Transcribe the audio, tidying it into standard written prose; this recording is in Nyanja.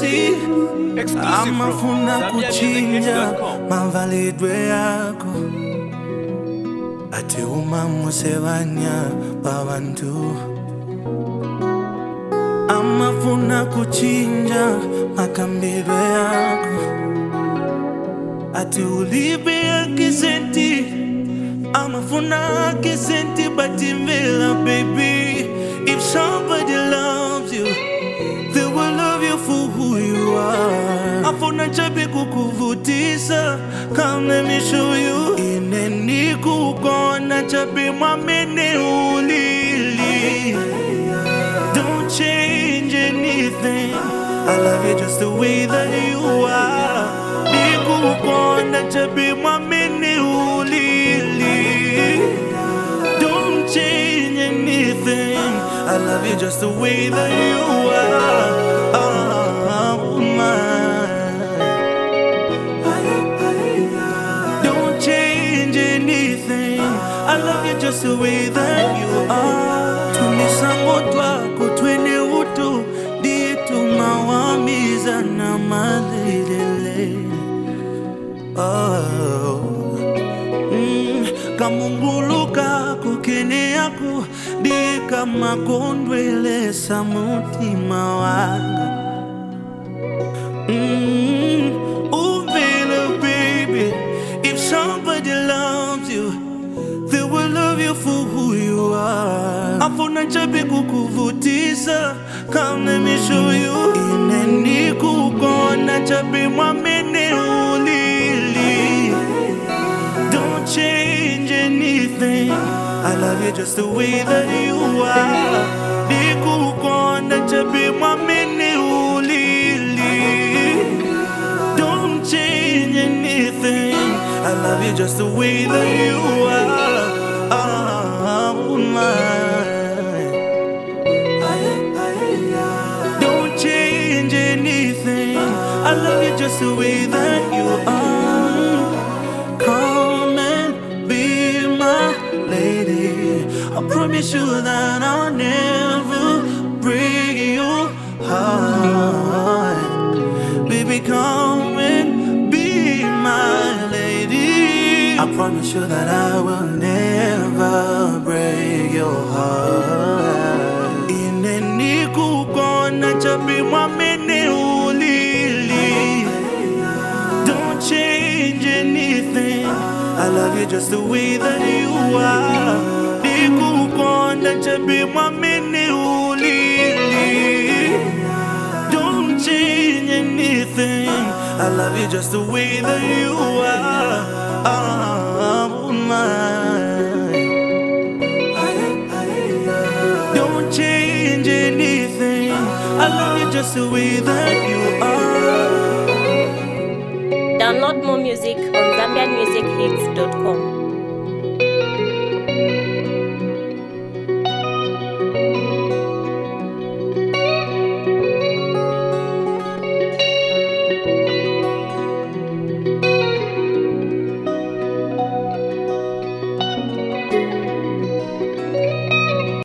see. Amafuna kuchinja mavalidwe yako ati umamusevanya babantu. Amafuna kuchinja makambidwe yako ati ulibia kisenti. Amafuna kisenti batimela baby. If somebody loves you, they will love you for who you are. Afuna chabi kukuvutisa, come let me show you. Ineni kukona chabi mamene ulili. Don't change anything, I love you just the way that you are. Niku kukona chabi mamene ulili. Don't change anything, I love you just the way that you are. Oh, don't change anything, I love you just the way that you are. Tunisangotwa kutwene utu ditu mawamiza na malilele. Kamunguluka kukene yako dika makondwele samutima wanga. Uvela baby, if somebody loves you, they will love you for who you are. Afuna chabi kukuvutisa, come let me show you. Ineni kukona chabi mamene ulili. Don't change anything, I love you just the way that you are. Nikukona chabi mamene ulili. Don't change anything, I love you just the way that you are. Oh, don't change anything, I love you just the way that you are. Come and be my lady, I promise you that I'll never break your heart. Baby, come and be my lady, I promise you that I will never break your heart. Ineni kukona chabi mamene ulili. Don't change anything, I love you just the way that you are. Nikukona chabi mamene ulili. Don't change anything, I love you just the way that you are. Oh, don't change anything, I love you just the way that you are. Download more music on ZambianMusicHits.com.